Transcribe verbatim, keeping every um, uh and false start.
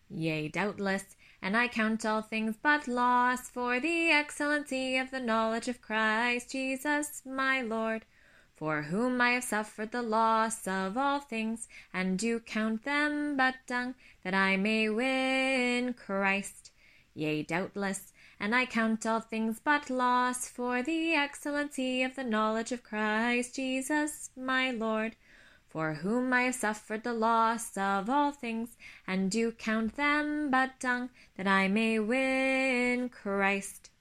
Yea, doubtless, and I count all things but loss for the excellency of the knowledge of Christ Jesus my Lord, for whom I have suffered the loss of all things, and do count them but dung, that I may win Christ. Yea, doubtless, and I count all things but loss for the excellency of the knowledge of Christ Jesus my Lord, for whom I have suffered the loss of all things, and do count them but dung, that I may win Christ.